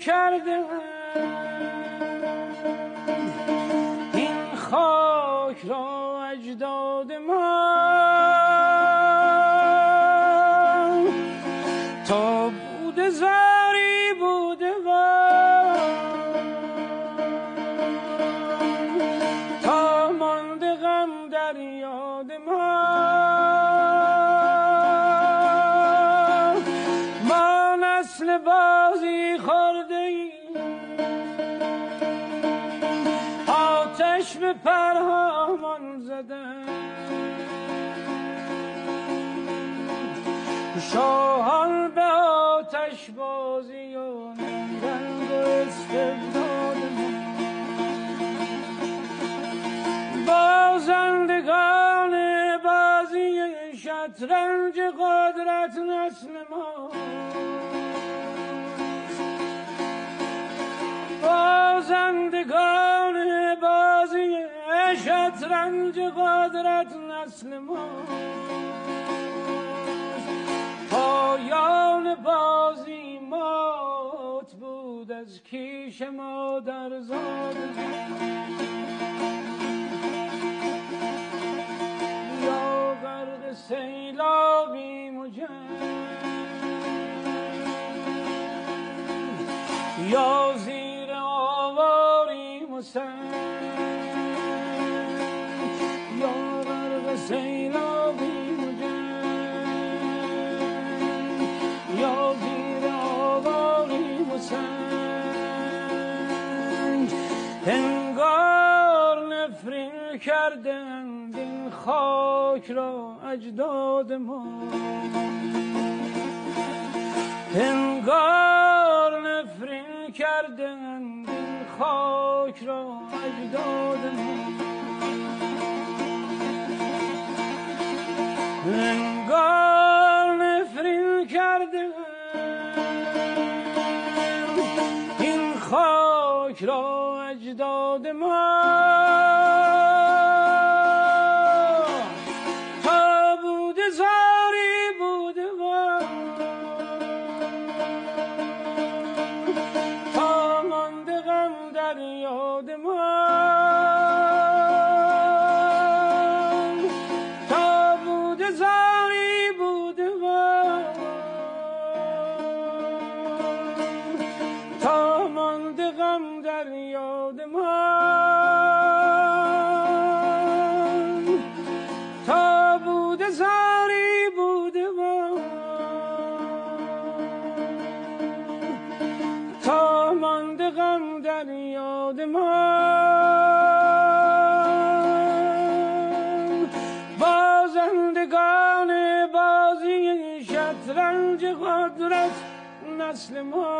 کرده این خاک را اجداد ما تا بوده زاری بوده و تا مانده غم در یاد ما نسل بازی خورده ایم آتش به پرهامان زده شاهان به آتش بازی و رنگ و استبداد بازندگان بازی شطرنج قدرت نسل ما بازندگان بازی شطرنج قدرت نسل ما پایان بازی مات بود از کیش مادر زاد یا غرق سیلابیم و جنگ یا زیر آواریم و سنگ یا غرق سیلابیم و جنگ یا زیر آواریم و سنگ انگار نفرین کردند این خاک را اجداد ما انگار نفرین کردند این خاک را اجداد ما انگار نفرین کردند این خاک را اجداد ما تا بوده زاری بوده و تا مانده غم در یاد ما تا بوده زاری بوده و تا مانده غم در یاد ما تا بوده زاری بوده و تا مانده غم در یاد ما بازندگان بازی شطرنج قدرت نسل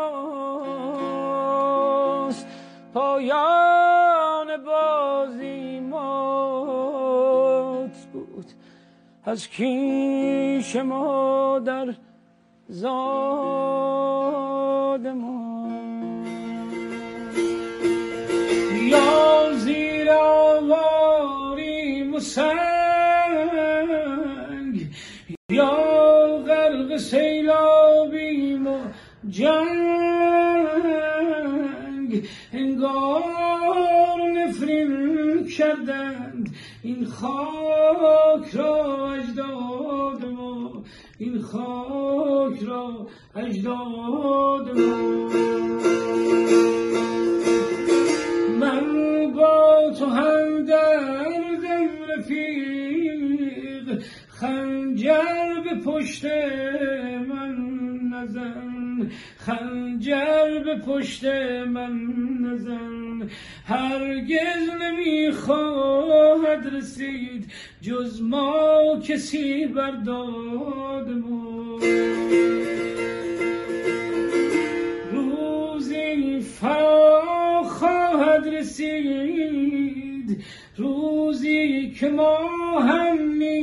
ماست پایان بازی مات بود از کیش مادر زاد ما یا زیر آواریم و سنگ یا غرق سیلابیم و جنگ انگار نفرین کردند این خاک را اجداد ما این خاک را اجداد ما من با تو هم دردم رفیق خنجر به پشت من نزن خنجر به پشت من نزن هرگز نمیخواهد رسید جز ما کسی برداد ما روزی فرا خواهد رسید روزی که ما هم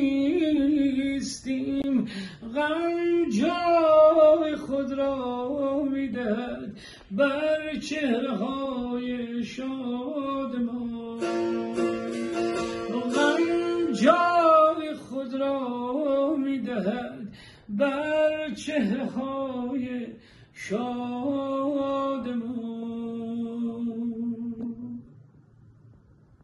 نیستیم غم جای خود را میدهد بر چهره‌های شاد ما غم جای خود را میدهد بر چهره‌های شاد باد